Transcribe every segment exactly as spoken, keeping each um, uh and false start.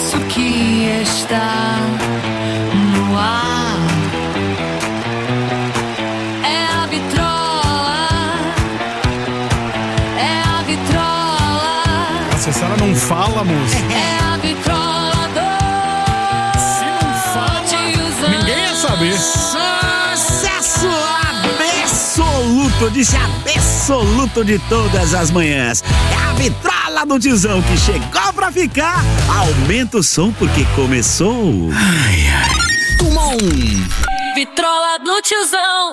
isso que está no ar. É a vitrola, é a vitrola. Nossa, se ela não fala, moça. É a vitrola do Se não fala, ninguém ia saber. Sucesso absoluto, disse absoluto de todas as manhãs. É a vitrola do Tizão que chegou pra ficar. Aumenta o som porque começou. Ai, ai. Tumon. Vitrola do Tiozão.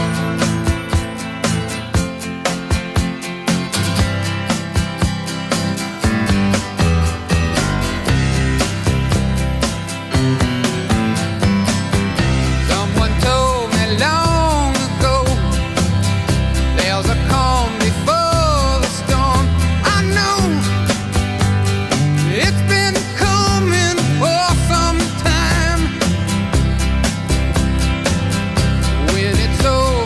Someone told me long ago, there's a calm before the storm. I know it's been coming for some time. When it's over,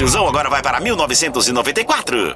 Tiozão agora vai para mil novecentos e noventa e quatro.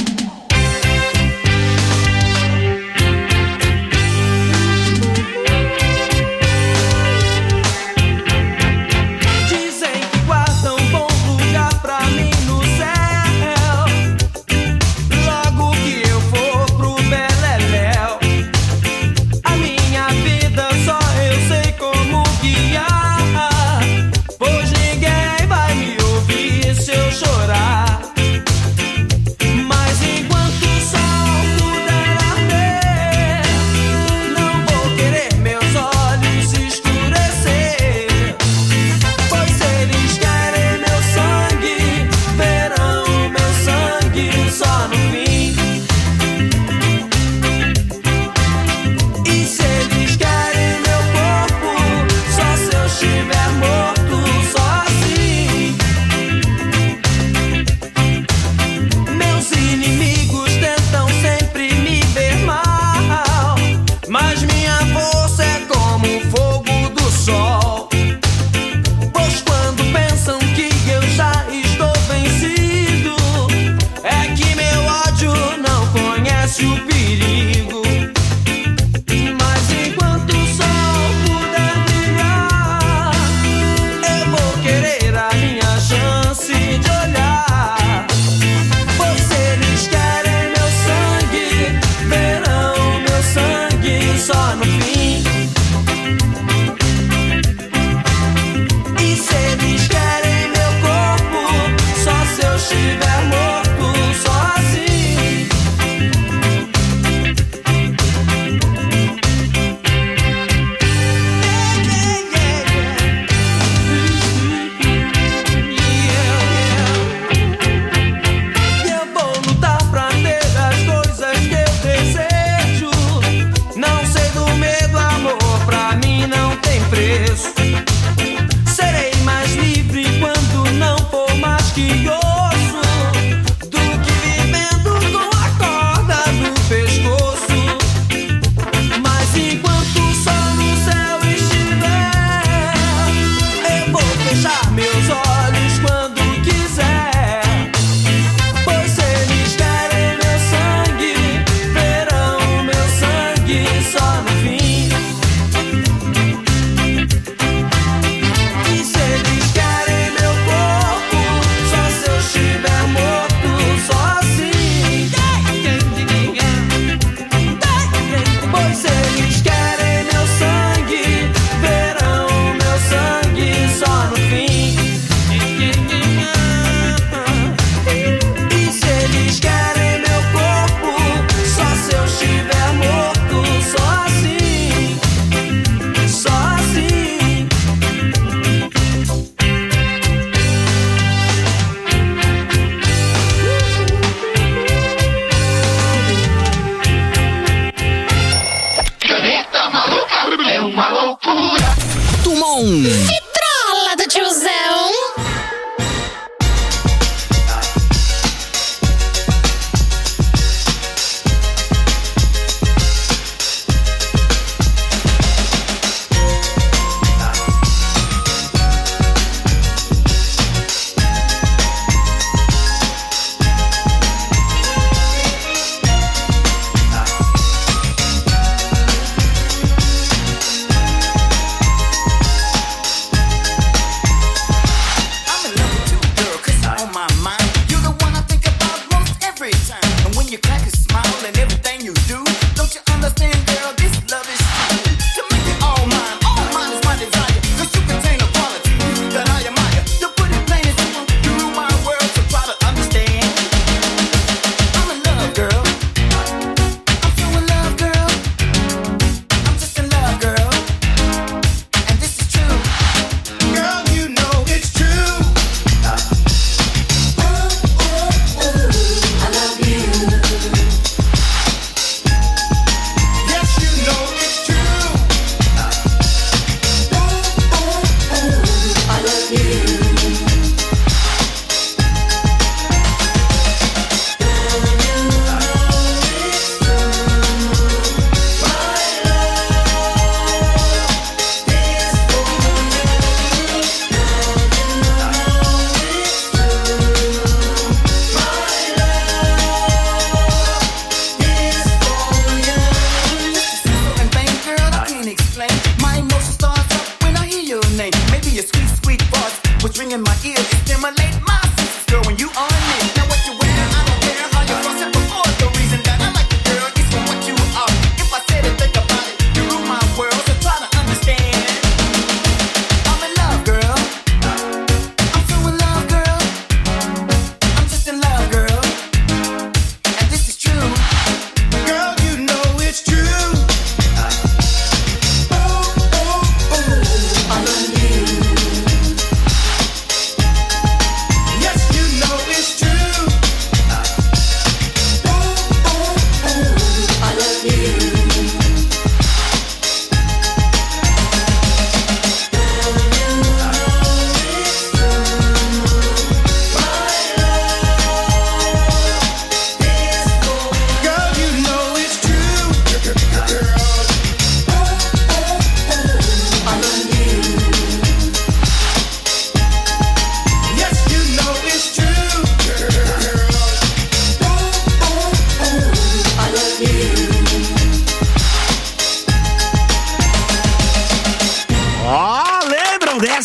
Vitrola do Tiozão.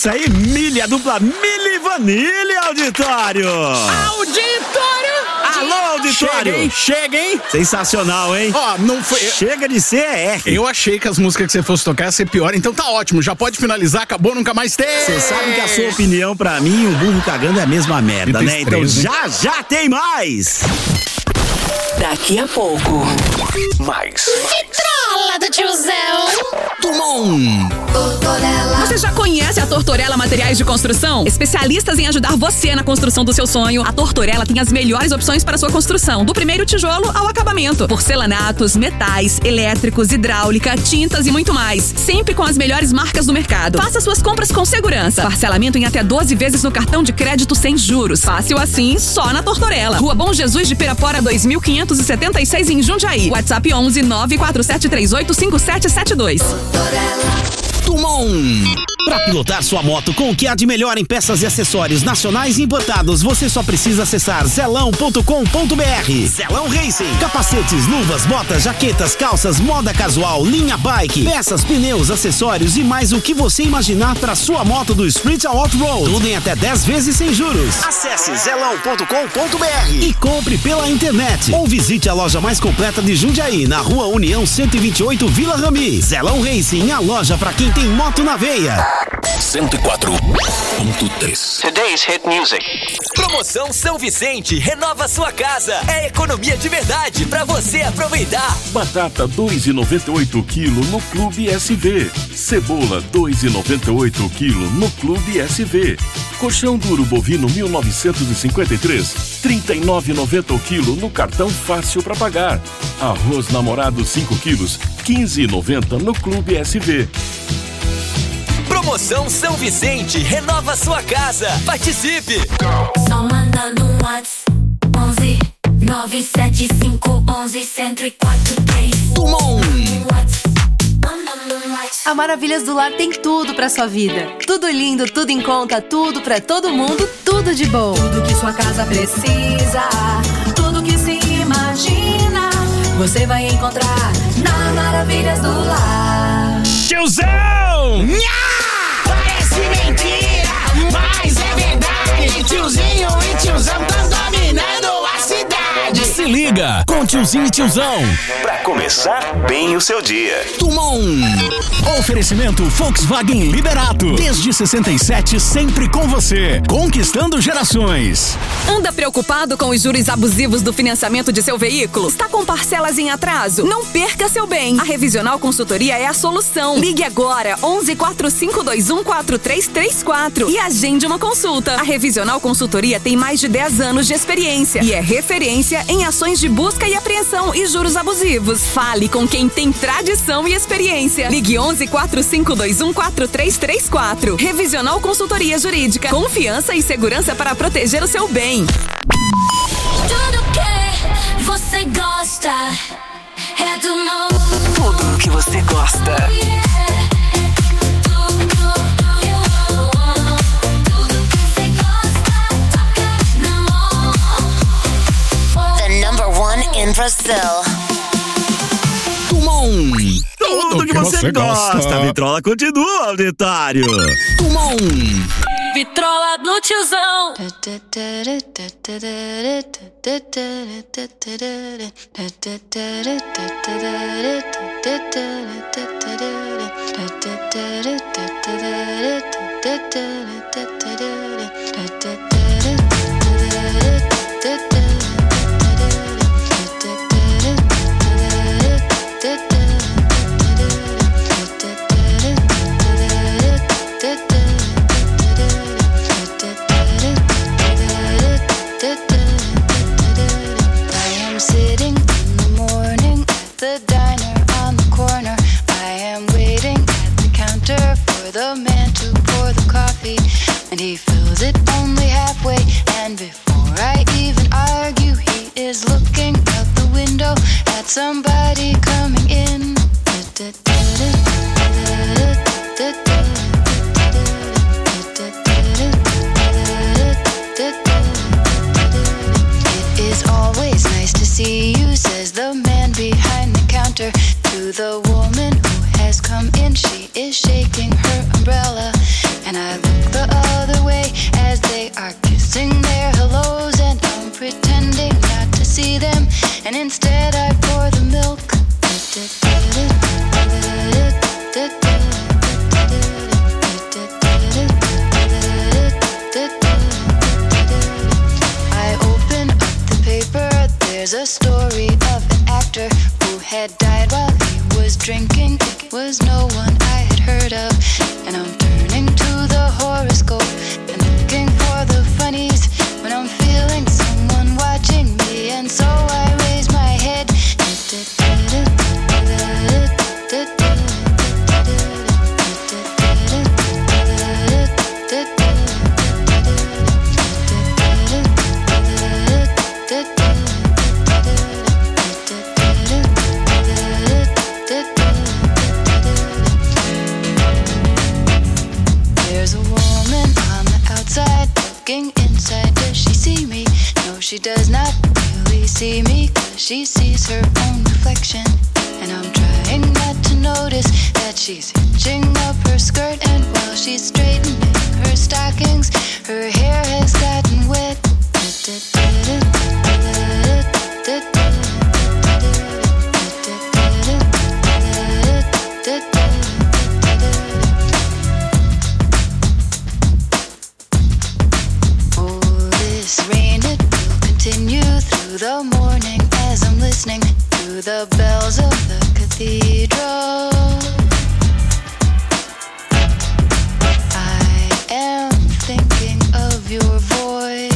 isso aí, Milha, a dupla Milha e Vanille, auditório! Auditório! Alô, auditório! Chega, hein? Chega, hein? Sensacional, hein? Ó, não foi... Chega de C E R. Eu achei que as músicas que você fosse tocar ia ser pior, então tá ótimo. Já pode finalizar, acabou, nunca mais tem. Você sabe que a sua opinião, pra mim, o burro cagando é a mesma merda, né? Então três, já, já tem mais! Daqui a pouco. Mais. Vitrola do tiozão. Tumon. Você já conhece a Tortorella Materiais de Construção? Especialistas em ajudar você na construção do seu sonho, a Tortorella tem as melhores opções para sua construção, do primeiro tijolo ao acabamento. Porcelanatos, metais, elétricos, hidráulica, tintas e muito mais. Sempre com as melhores marcas do mercado. Faça suas compras com segurança. Parcelamento em até doze vezes no cartão de crédito sem juros. Fácil assim, só na Tortorella. Rua Bom Jesus de Pirapora dois mil quinhentos e setenta e seis em Jundiaí. WhatsApp onze nove quatro sete três oito cinco sete sete dois. Tumon. Pra pilotar sua moto com o que há de melhor em peças e acessórios nacionais e importados, você só precisa acessar zelão ponto com ponto br. Zelão Racing. Capacetes, luvas, botas, jaquetas, calças, moda casual, linha bike, peças, pneus, acessórios e mais o que você imaginar para sua moto do Street ao Off-Road. Tudo em até dez vezes sem juros. Acesse zelão ponto com ponto br e compre pela internet. Ou visite a loja mais completa de Jundiaí, na Rua União cento e vinte e oito, Vila Rami. Zelão Racing, a loja para quem tem moto na veia. cento e quatro ponto três. Today's Hit Music. Promoção São Vicente, renova sua casa. É economia de verdade pra você aproveitar. Batata dois reais e noventa e oito quilo no Clube S V. Cebola dois reais e noventa e oito quilo no Clube S V. Colchão duro bovino mil novecentos e cinquenta e três, trinta e nove reais e noventa o quilo no cartão fácil pra pagar. Arroz namorado cinco quilos, quinze reais e noventa no Clube S V. Promoção São Vicente, renova sua casa. Participe! Só manda no WhatsApp onze nove sete cinco onze cento e quatro três. Tumon. A Maravilhas do Lar tem tudo pra sua vida. Tudo lindo, tudo em conta, tudo pra todo mundo, tudo de bom. Tudo que sua casa precisa, tudo que se imagina, você vai encontrar na Maravilhas do Lar. Tiozão! Nha! Parece mentira, mas é verdade. Tiozinho e tiozão tão dominando a cidade. Se liga com Tiozinho e Tiozão. Pra começar bem o seu dia. Tumon. Oferecimento Volkswagen Liberato. Desde sessenta e sete, sempre com você. Conquistando gerações. Anda preocupado com os juros abusivos do financiamento de seu veículo? Está com parcelas em atraso? Não perca seu bem. A Revisional Consultoria é a solução. Ligue agora onze quatro cinco dois um quatro três três quatro e agende uma consulta. A Revisional Consultoria tem mais de dez anos de experiência e é referência em ações de busca e apreensão e juros abusivos. Fale com quem tem tradição e experiência. Ligue onze quatro cinco dois um quatro três três quatro. Revisional Consultoria Jurídica. Confiança e segurança para proteger o seu bem. Tudo que você gosta é do novo. Tudo que você gosta. In Brazil. Tumon. Tudo, Tudo que, que você, você gosta. gosta. A vitrola continua, auditório. Tumon. Vitrola no tiozão. And he fills it only halfway. And before I even argue, he is looking out the window at somebody coming in. It is always nice to see you, says the man behind the counter to the woman who has come in. She is shaking her umbrella, and I look I open up the paper, there's a story of an actor who had died while he was drinking. It was no one I had heard of, and I'm turning to the horoscope and looking for the funnies when I'm feeling someone watching me, and so I raise my head. There's a woman on the outside looking inside. Does she see me? No, she does not really see me, 'cause she sees her own reflection. And I'm trying not to notice that she's hitching up her skirt, and while she's straightening her stockings, her hair has gotten wet. Oh, this rain, it will continue through the morning as I'm listening to the bells of the cathedral. I am thinking of your voice.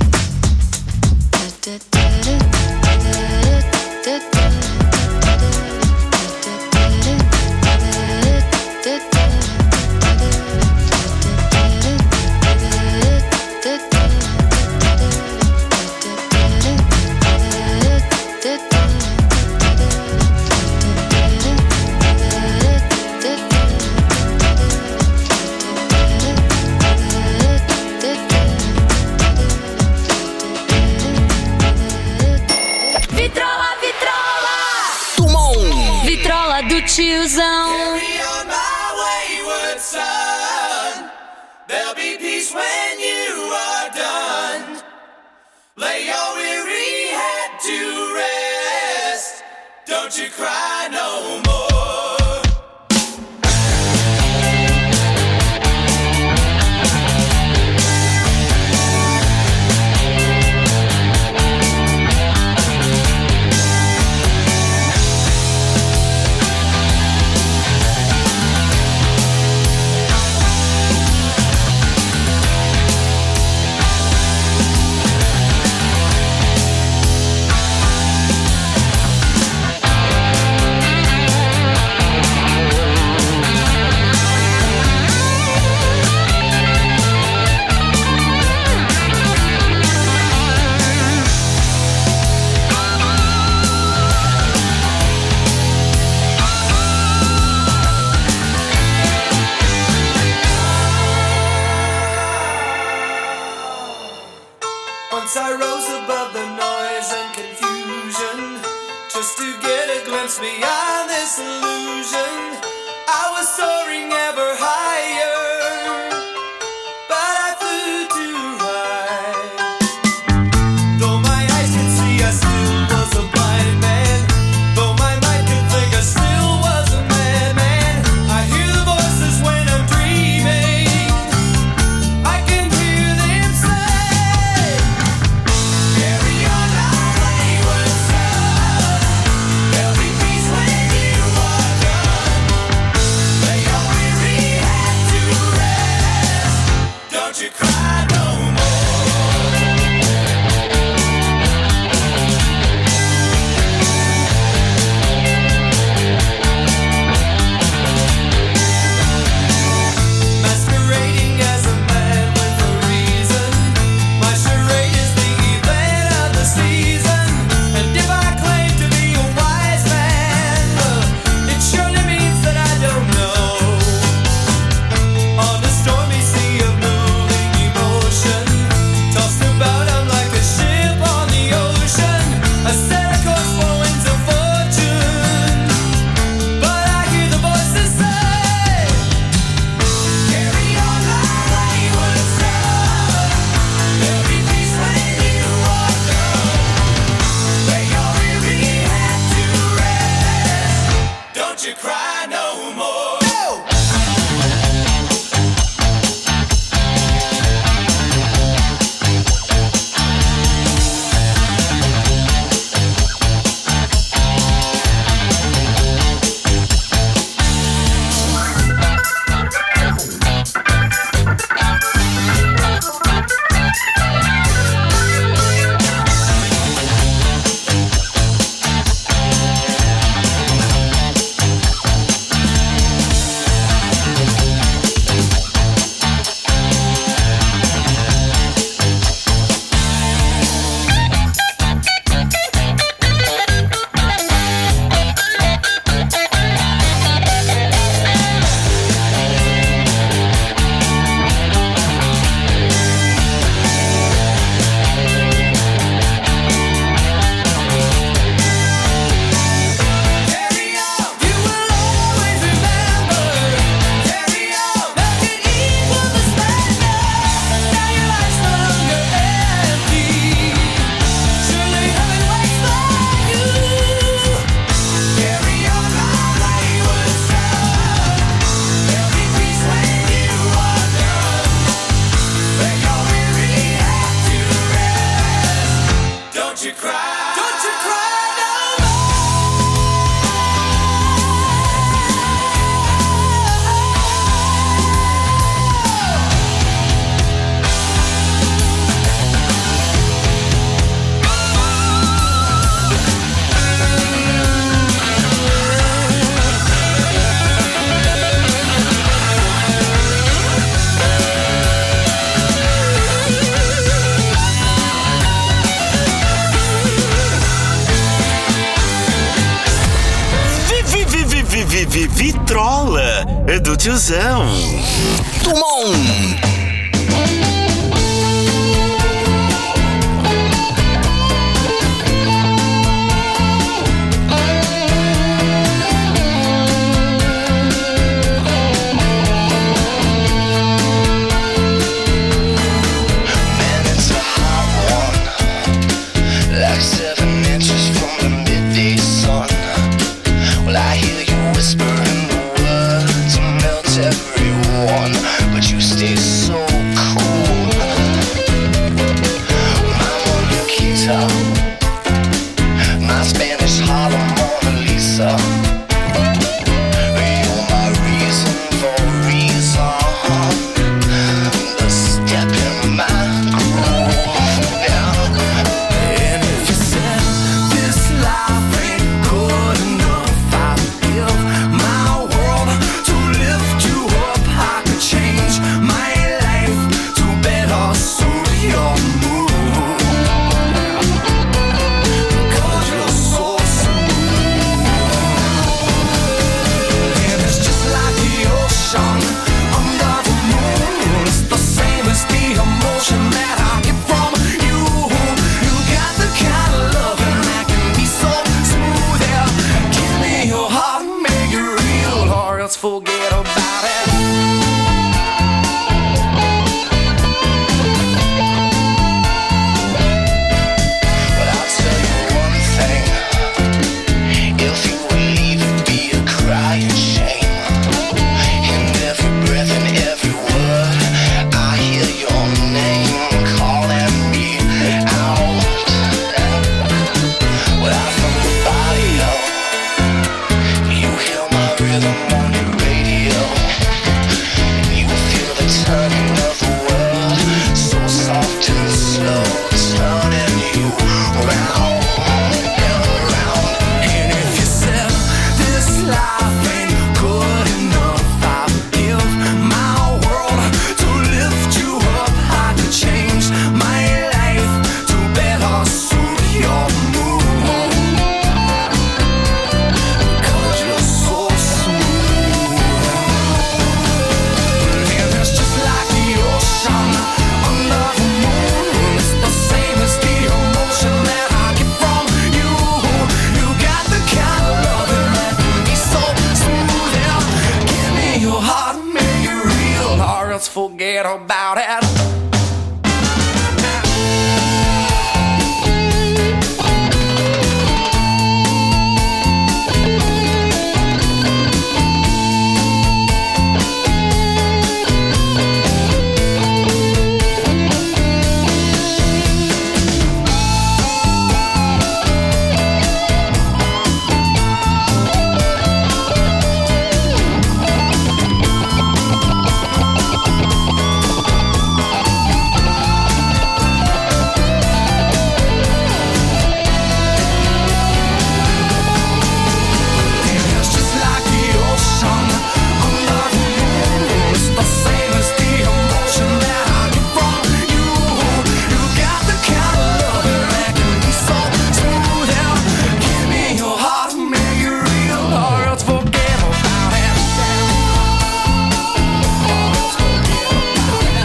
Vitrola, vitrola! Tumon! Vitrola do tiozão. Carry on my wayward son. There'll be peace when you are done. Lay your weary head to rest. Don't you cry no more. Once I rose above the noise and confusion, just to get a glimpse beyond this illusion. I was soaring ever higher, but I flew too high. Though my eyes could see, I still was a blind man. Though my mind could think, I still was a madman. I hear the voices when I'm dreaming. I can hear them say, carry on our wayward son. There'll be peace when you are done. Lay your weary head to de vitrola do tiozão. Tumon. But you stay so cool. My Mona Lisa, my Spanish Harlem Mona Lisa. You're my reason for reason. The step in my groove. And if you said this life ain't good enough, I'll give my world to lift you up. I could change my life to better suit your mood. Cause you're so smooth. And it's just like the ocean under the moon. It's the same as the emotion that I get from you. You got the kind of loving that can be so smooth. Yeah. Give me your heart and make it real, or else forget about it. But I'll tell you one thing. If you would leave, it'd be a crying shame. In every breath and every word, I hear your name calling me out. Well, from the barrio, you hear my rhythm on your radio. You feel the turning of the world, so soft and slow, turning you round and around. And if you said this life ain't good enough, I'll give my world to lift you up. I could change my life to better suit your mood. Cause you're so smooth. And it's just like the ocean under the moon. It's the same as the emotion that I get from you. You got the kind of loving that can be so smooth. Yeah. Give me your heart and make it real, or else forget about it. It's just like the ocean under the moon. It's the same as the emotion that I get from you. You got the kind of loving that can be so smooth. Yeah. Give me your heart and make it real, or else forget about it. Or else forget about it.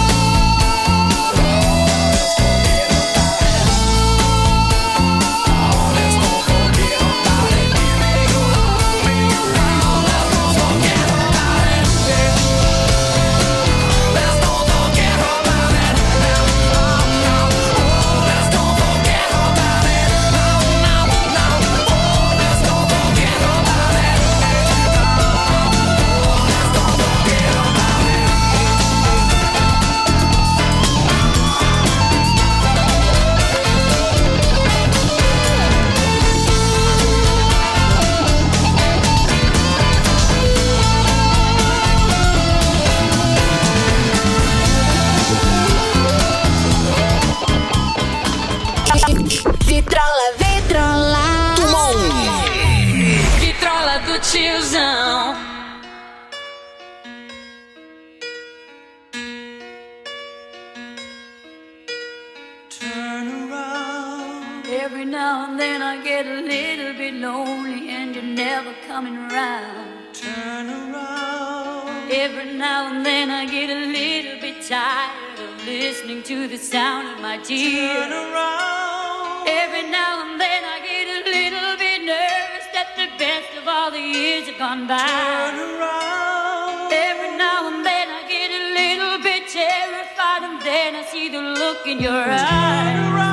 Or else don't forget about it. Give me your heart, make it real. Let's don't forget about it. Let's don't forget about it. No, no, oh, let's don't forget about it. No, no, no, oh, let's don't forget about it. Oh, let's don't forget about it. Vitrola, vitrola. Vitrola do tiozão. Turn around. Every now and then I get a little bit lonely and you're never coming around. turn around. Every now and then I get a little bit tired of listening to the sound of my tears. Turn around. Every now and then I get a little bit nervous that the best of all the years have gone by. Turn around. Every now and then I get a little bit terrified, and then I see the look in your eyes. Turn around.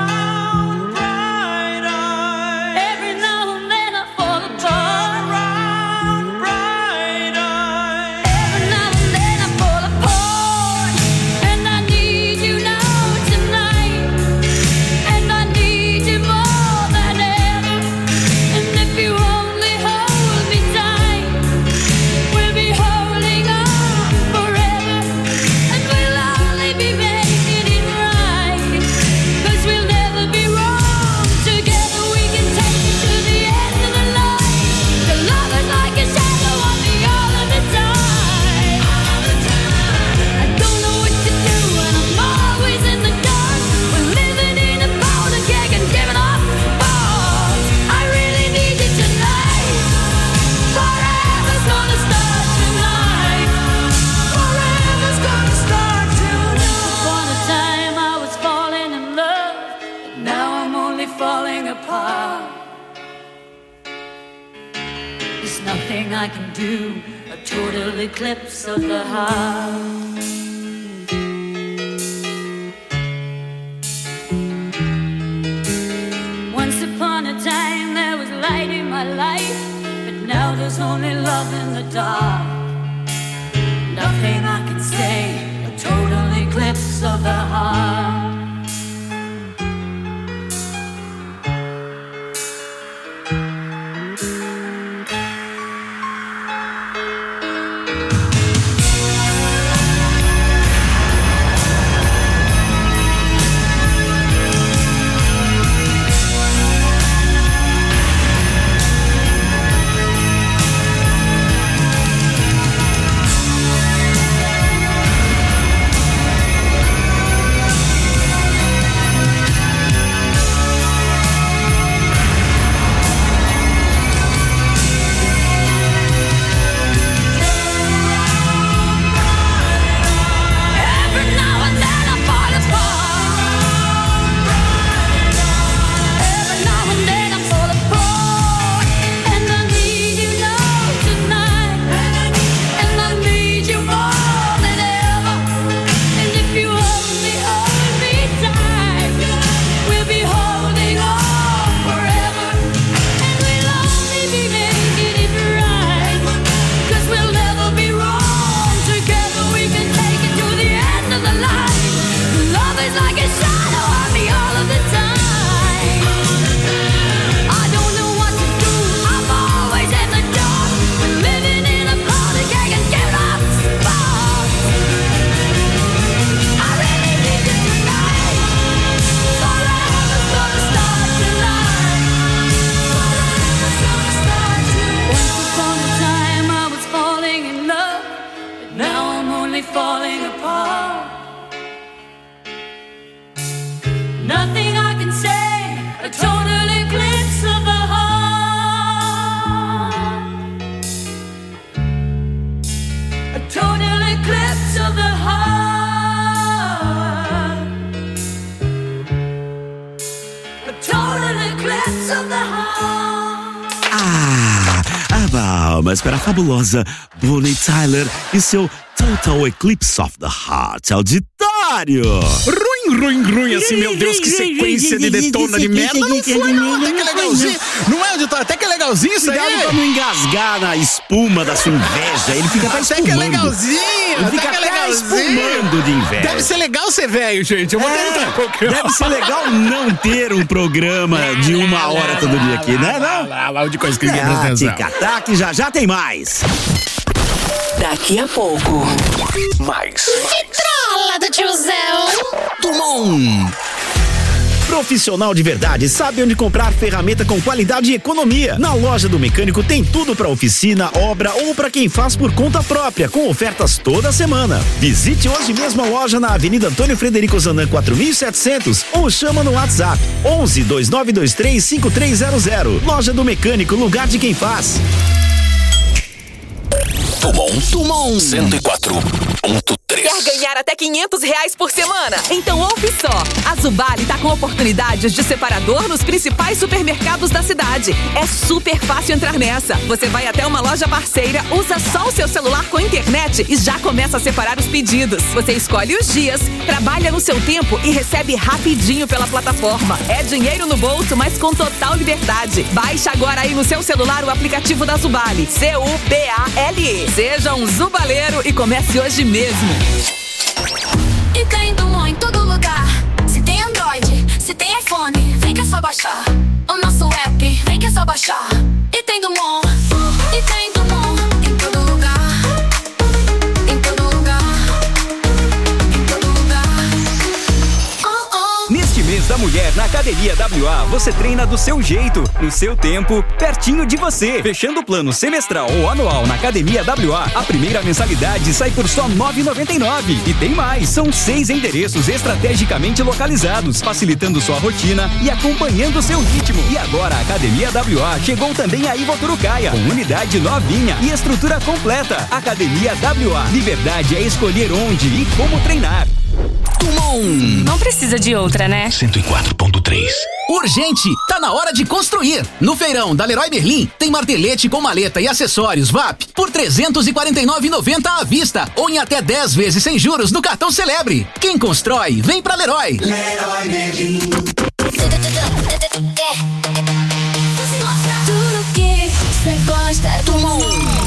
I can do a total eclipse of the heart. Once upon a time there was light in my life, but now there's only love in the dark. Nothing I can say, a total eclipse of the heart. Palmas para a fabulosa Bonnie Tyler e seu Total Eclipse of the Heart auditório. Ruim, ruim, ruim, assim, meu Deus, que sequência de detona de merda. Não foi, não, até que é legalzinho. Não é, auditório? Até que é legalzinho isso aí. Cuidado pra não engasgar na espuma da sua inveja. Ele fica até espumando. Até que é legalzinho. Ele fica até, até espumando de inveja. Deve ser legal ser velho, gente. Eu vou é, tentar qualquer Deve ser legal não ter um programa de uma hora todo dia aqui, né? Não? Lá, lá, de coisa que ninguém presta atenção. Tic-tac, já já tem mais. Daqui a pouco. Mais. Vitrola do tiozão. Dumont. Profissional de verdade sabe onde comprar ferramenta com qualidade e economia. Na loja do mecânico tem tudo para oficina, obra ou para quem faz por conta própria, com ofertas toda semana. Visite hoje mesmo a loja na Avenida Antônio Frederico Zandan quatro mil e setecentos ou chama no WhatsApp onze, dois nove dois três, cinco três zero zero. Loja do mecânico, lugar de quem faz. Tumon. Tumon. cento e quatro ponto três. Quer ganhar até quinhentos reais por semana? Então ouve só. A Zubali tá com oportunidades de separador nos principais supermercados da cidade. É super fácil entrar nessa. Você vai até uma loja parceira, usa só o seu celular com internet e já começa a separar os pedidos. Você escolhe os dias, trabalha no seu tempo e recebe rapidinho pela plataforma. É dinheiro no bolso, mas com total liberdade. Baixa agora aí no seu celular o aplicativo da Zubali. C U B A L E. Seja um zubaleiro e comece hoje mesmo. E tem Dumont em todo lugar. Se tem Android, se tem iPhone, vem que é só baixar o nosso app, vem que é só baixar. E tem Dumont, e tem Dumont em todo lugar. Em todo lugar. Em todo lugar. Oh, oh. Neste mês da mulher na Academia W A, você treina do seu jeito, no seu tempo, pertinho de você. Fechando o plano semestral ou anual na Academia W A, a primeira mensalidade sai por só nove reais e noventa e nove centavos. E tem mais, são seis endereços estrategicamente localizados, facilitando sua rotina e acompanhando seu ritmo. E agora a Academia W A chegou também a Ivoturucaia, com unidade novinha e estrutura completa. Academia W A, liberdade é escolher onde e como treinar. Tumon. Não precisa de outra, né? cento e quatro ponto três. Urgente! Tá na hora de construir! No feirão da Leroy Merlin, tem martelete com maleta e acessórios V A P por trezentos e quarenta e nove reais e noventa centavos à vista ou em até dez vezes sem juros no cartão Celebre. Quem constrói, vem pra Leroy! Leroy Merlin. Tudo que você gosta é Tumon.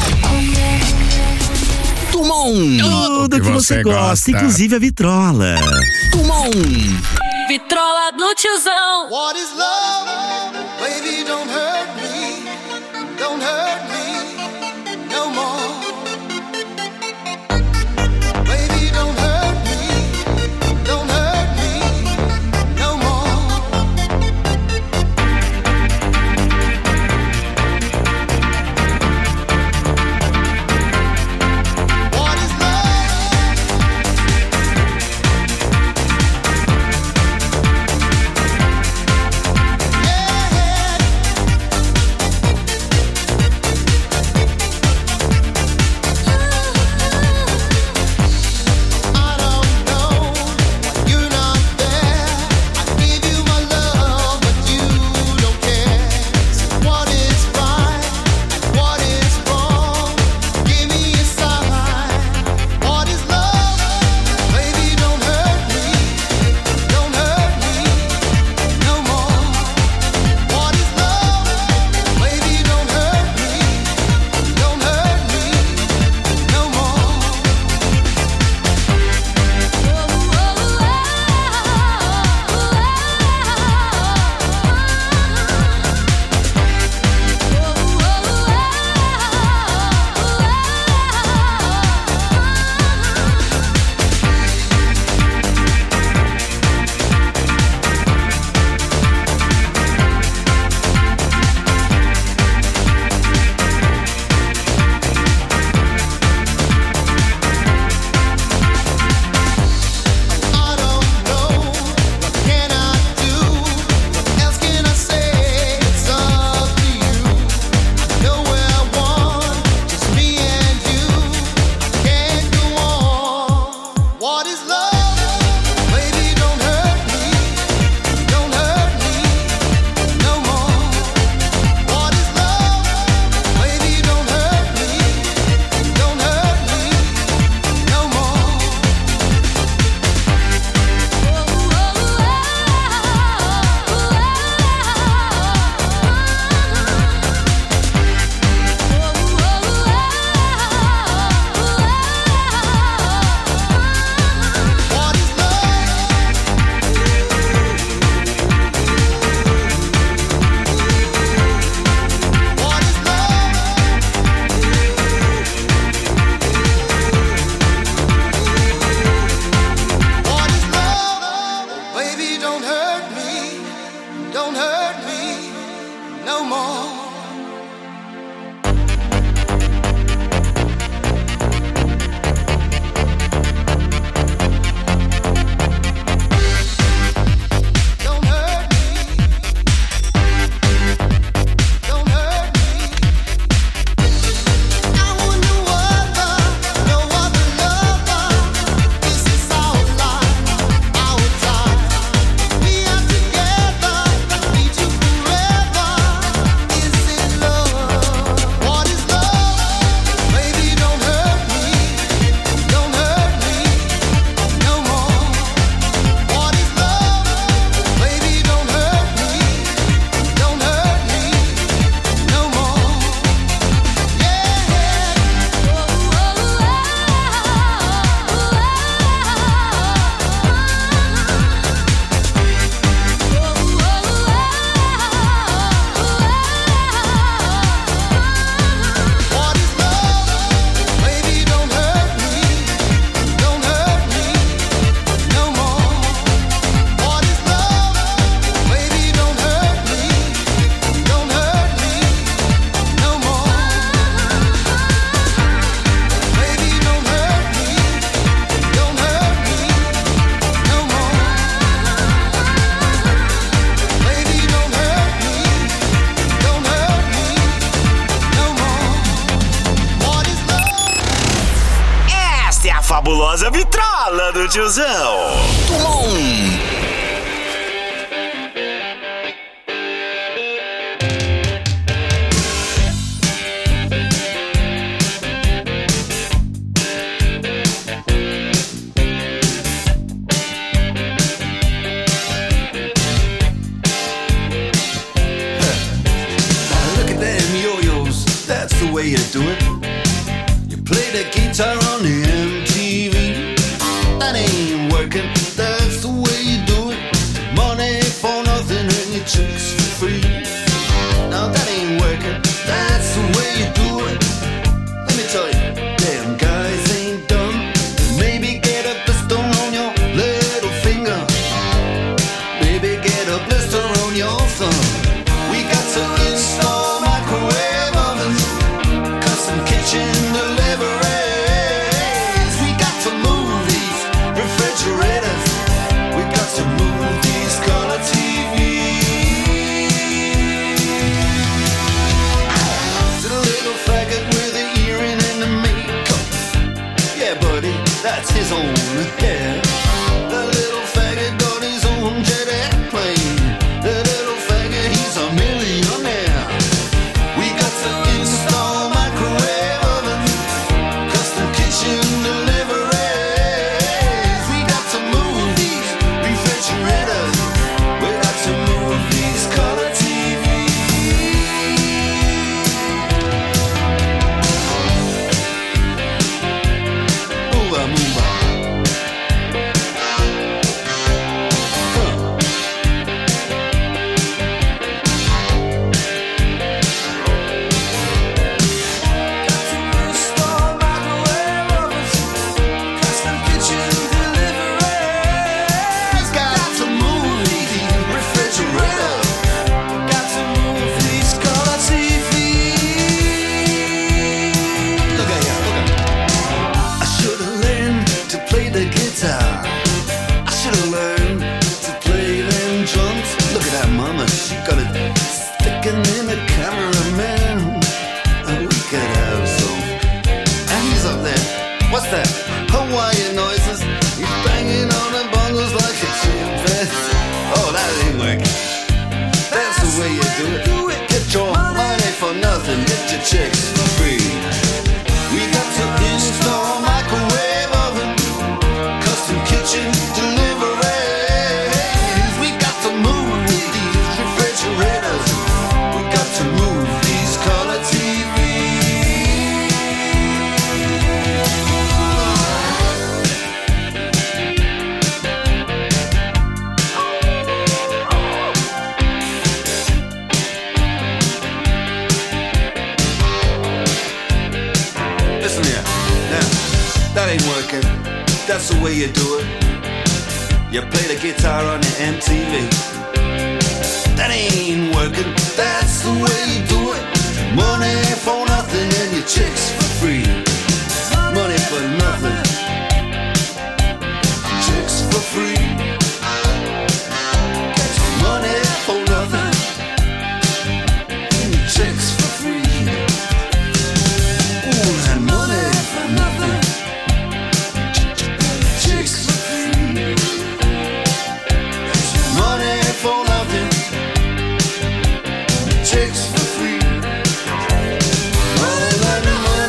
Tumon. Tudo que você gosta, inclusive a vitrola. Tumon. Vitrola do tiozão. What is love? Baby, don't hurt me. Don't hurt me no more. Baby, don't hurt me. Don't hurt me no more. What is love? Yeah. fabulosa vitrola do tiozão. Tumon. That's the way you do it. You play the guitar on the M T V. That ain't working. That's the way you do it. Money for nothing and your chicks for free. Now that ain't working. That's the way you do it. Let me tell you, damn guys ain't dumb. Maybe get a blister on your little finger. Maybe get a blister on your thumb. We got to install microwave ovens, custom kitchen deliveries. We got to move these refrigerators. We got to move these color T Vs. To the little faggot with the earring and the makeup. Yeah, buddy, that's his own hair. The little faggot got his own jet airplane. The little faggot, he's a millionaire. We got to install microwave oven, custom kitchen deliveries. We got to move these refrigerators. We got to move these color T Vs. Move on, move on. What's that? Hawaiian noises. He's banging on the bongos like a chimpanzee. Oh, that ain't working. That's the way you do it. Get your money for nothing. Get your chicks for free. We got to install microwave oven, custom kitchen deliveries. We got to move these refrigerators. We got to move these color T Vs. Listen here, now, that ain't working. That's the way you do it. You play the guitar on the M T V. That ain't working. That's the way you do it. Money for nothing and your chicks for free. Money for nothing. Chicks for free. Money for nothing. And your chicks for free. Ooh, and money for nothing. Chicks for free. Money for nothing. Chicks for free. Money, money, money.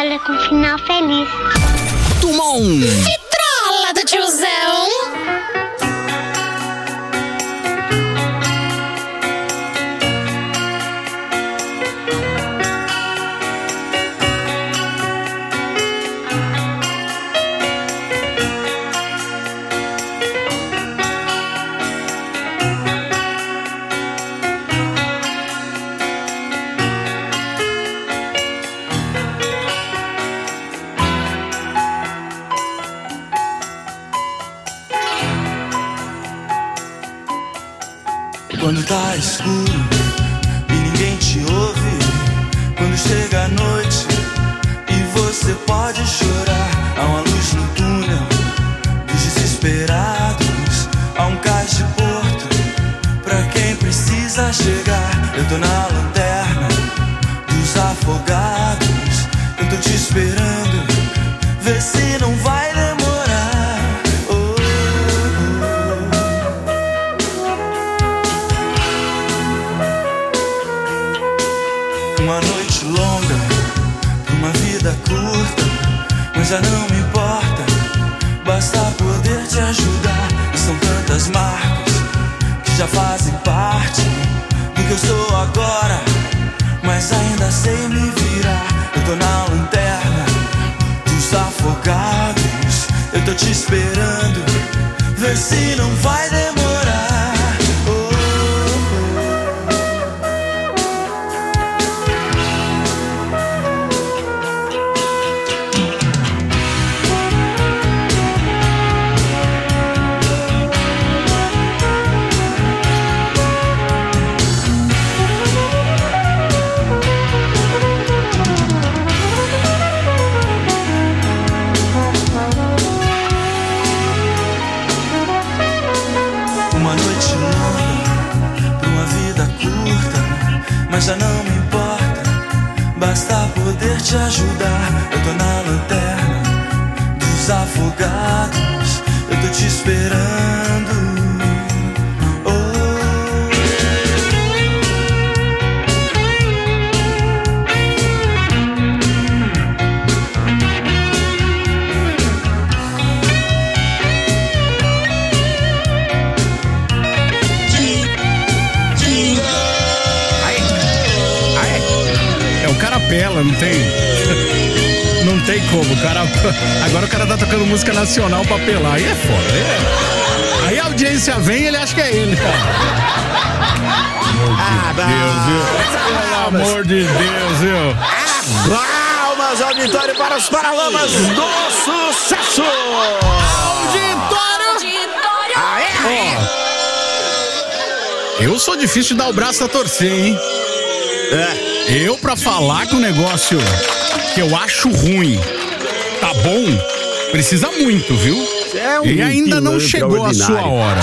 história com final feliz. Tumon! Vitrola do tiozão! Quando tá escuro e ninguém te ouve, quando chega a noite e você pode chorar, há uma luz no túnel dos desesperados, há um cais de porto pra quem precisa chegar. Eu tô na lanterna dos afogados, eu tô te esperando, vê se não vai demorar. Uma noite longa, uma vida curta, mas já não me importa, basta poder te ajudar. E são tantas marcas que já fazem parte do que eu sou agora, mas ainda sei me virar. Eu tô na lanterna dos afogados, eu tô te esperando, vê se não vai demorar. Mas já não me importa, basta poder te ajudar. Eu tô na lanterna dos afogados, eu tô te esperando. Capela, não tem. Não tem como, o cara. Agora o cara tá tocando música nacional pra apelar. Aí é foda. Aí, é... aí a audiência vem e ele acha que é ele, cara. Ah, Deus, viu? Pelo amor de Deus, viu? Palmas, auditório para os Paralamas do Sucesso! Auditório! Auditório! Aê! Ó, eu sou difícil de dar o braço a torcer, hein? É. Eu, pra falar que o negócio que eu acho ruim tá bom, precisa muito, viu? É um e ainda não chegou a sua hora.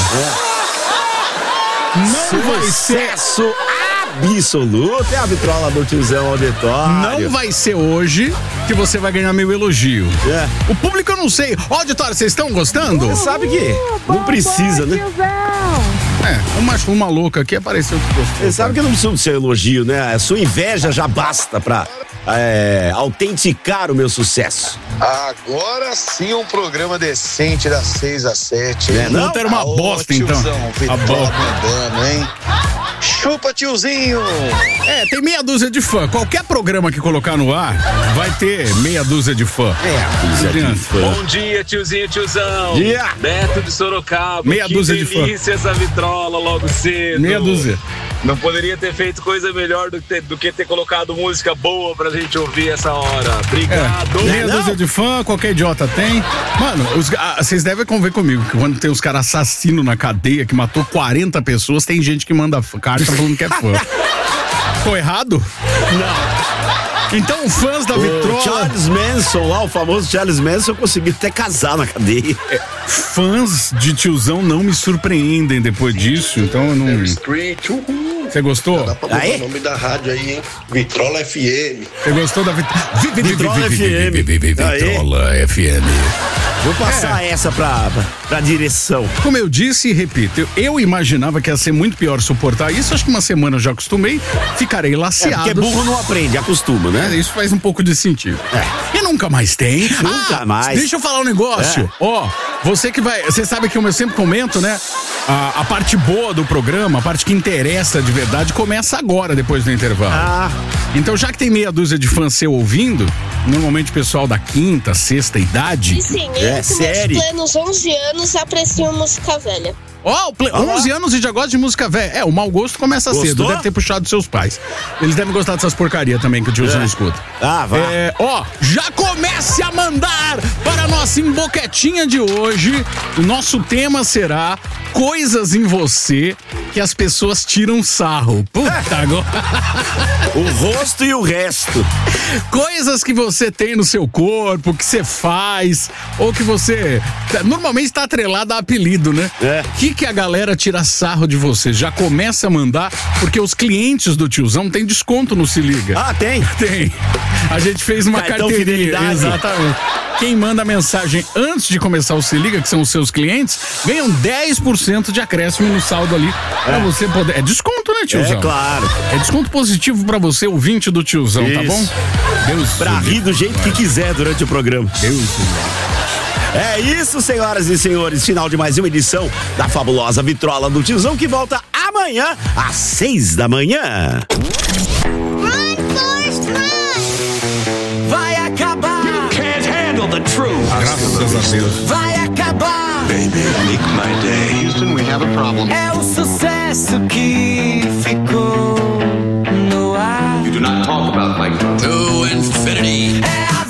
É. Não vai ser Sucesso absoluto. É a vitrola do tiozão auditório. Não vai ser hoje que você vai ganhar meu elogio. É. O público eu não sei. Ó, auditório, vocês estão gostando? Você sabe que não precisa, né? É, uma, uma louca aqui apareceu que gostou. Você sabe que não precisa do seu elogio, né? A sua inveja já basta pra é, autenticar o meu sucesso. Agora sim um programa decente das seis às sete. É, não, era uma bosta, então. A bosta mandando, hein? Chupa, tiozinho! É, tem meia dúzia de fã. Qualquer programa que colocar no ar vai ter meia dúzia de fã. É, dúzia de fã. Bom dia, tiozinho, tiozão. Dia. Beto de Sorocaba. Meia que dúzia de fã. delícia essa vitrola logo cedo. Meia dúzia. Não poderia ter feito coisa melhor do que ter, do que ter colocado música boa pra gente ouvir essa hora. Obrigado. É, meia dúzia de fã, qualquer idiota tem. Mano, os, ah, vocês devem conver comigo que quando tem os caras assassinos na cadeia que matou quarenta pessoas, tem gente que manda carta falando que é fã. Tô errado? Não. Então, fãs da vitrola. Charles Manson lá, o famoso Charles Manson, conseguiu até casar na cadeia. É, fãs de tiozão não me surpreendem depois disso, então eu não. Você gostou? Dá pra botar o nome da rádio aí, hein? Vitrola F M. Você gostou da Vit... Vitrola F M. Vitrola F M. Vou passar é. essa pra, pra, pra direção. Como eu disse e repito, eu, eu imaginava que ia ser muito pior suportar isso. Acho que uma semana eu já acostumei. Ficarei laceado. É porque burro não aprende, acostuma, né? É, isso faz um pouco de sentido. É. E nunca mais tem. Nunca ah, mais. Deixa eu falar um negócio. Ó, é. oh, você que vai... Você sabe que eu sempre comento, né? A, a parte boa do programa, a parte que interessa de verdade, começa agora, depois do intervalo. Ah. Então, já que tem meia dúzia de fãs seu ouvindo, normalmente o pessoal da quinta, sexta idade... E sim, eu é, com série. meus plenos onze anos aprecio música velha. Ó, oh, onze anos e já gosta de música velha. É, o mau gosto começa Gostou? cedo, deve ter puxado seus pais. Eles devem gostar dessas porcarias também que o tiozão é. escuta. Ah, vai. É, ó, já comece a mandar para a nossa emboquetinha de hoje. O nosso tema será coisas em você que as pessoas tiram sarro. Puta, agora. O rosto e o resto. Coisas que você tem no seu corpo, que você faz, ou que você normalmente está atrelado a apelido, né? É. Que que a galera tira sarro de você? Já começa a mandar, porque os clientes do tiozão tem desconto no Se Liga. Ah, tem? Tem. A gente fez uma Cartão carteirinha. fidelidade. Exatamente. Quem manda mensagem antes de começar o Se Liga, que são os seus clientes, ganham dez por cento de acréscimo no saldo ali. Pra É. você poder. É desconto, né, tiozão? É, claro. É desconto positivo pra você, ouvinte do tiozão, Isso. tá bom? Deus. Pra rir do jeito que quiser durante o programa. Deus. É isso, senhoras e senhores. Final de mais uma edição da fabulosa Vitrola do Tiozão, que volta amanhã às seis da manhã. Vai acabar. You can't handle the truth. Graças a Deus. Vai acabar. Baby, make my day. Houston, we have a problem. É o sucesso que ficou no ar. You do not talk about like To infinity. É a